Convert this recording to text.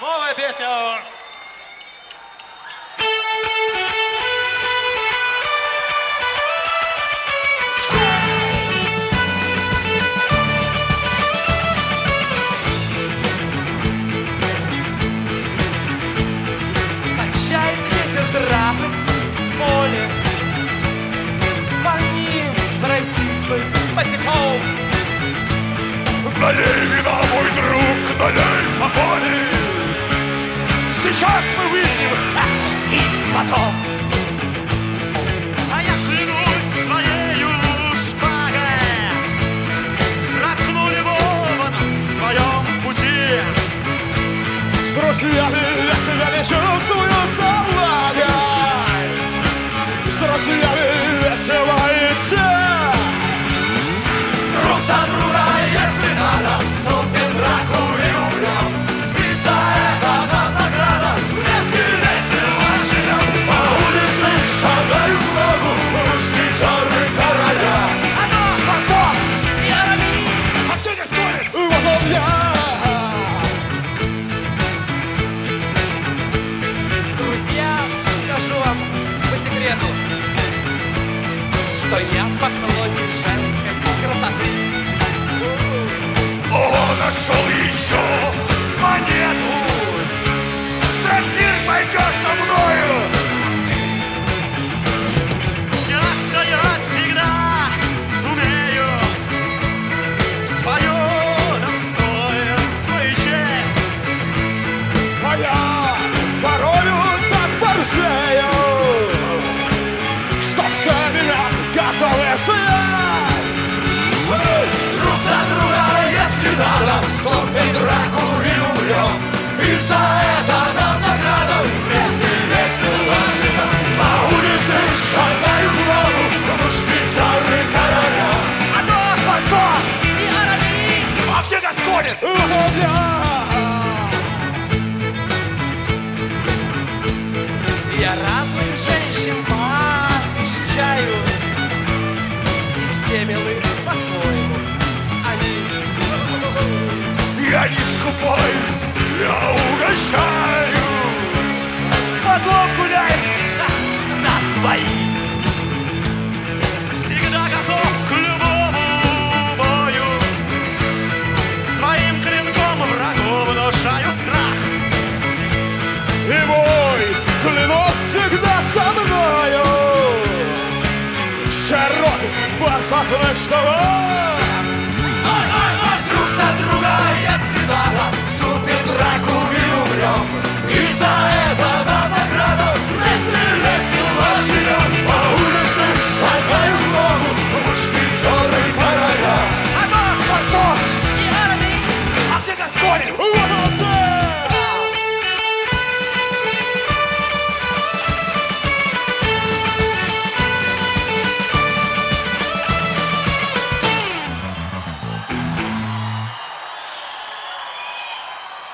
Новая песня. Качает ветер травы в поле, по ним пройтись бы босиком. Налей вина, мой друг, налей по поле. Сейчас мы выпьем, И потом А я клянусь своею шпагой, проткну любого на своем пути. с друзьями я себя не чувствую собакой. С друзьями весело идти. друг за друга, если надо, вступим в драку и умрем. И за это нам награда, вместе весело живем. По улице шагают в ногу мушкетеры короля. А то фартов и арами. А кто не спорит? Вот он я. Друзья, скажу вам по секрету, что я поклонник женской красоты. О, нашел еще монету. В трактир пойдешь со мною. Я стоять всегда сумею, свое достоинство и честь. А я порою так борзею, что все меня готовы съесть. Друг за друга, если надо, вступим в драку и умрем. И за это нам награда, вместе весело живем. По улице шагают в ногу мушкетеры короля. А то фартов и арами. А где Гасконин? Вот он я. Я разных женщин посещаю, и все милы по-своему. Они Я не скупой, я угощаю. Потом гуляем на двоих. всегда готов к любому бою. Своим клинком врагу внушаю страх. И мой клинок всегда со мною. В широких бархатных штанах.